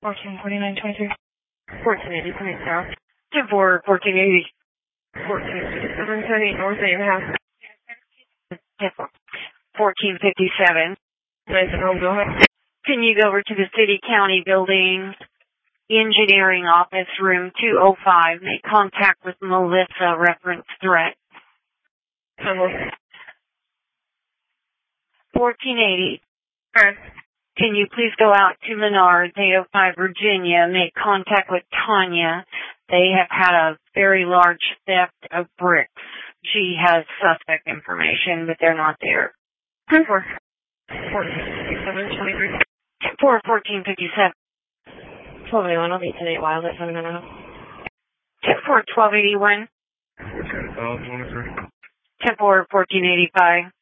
144923. 1480 Point South. 10-4, 1480. 1457 North Abraham. 10-4, 1457. Nice and home, go ahead. Can you go over to the city county building, engineering office, room 205, make contact with Melissa, reference threat. 10-1. 1480. Alright. Can you please go out to Menards, 805 Virginia, make contact with Tanya. They have had a very large theft of bricks. She has suspect information, but they're not there. 10-4. 1457 23. 10-4, 1457. 1281, I'll be 10-8 Wild at 7.5. 10-4, 1281. 10-4, 1485.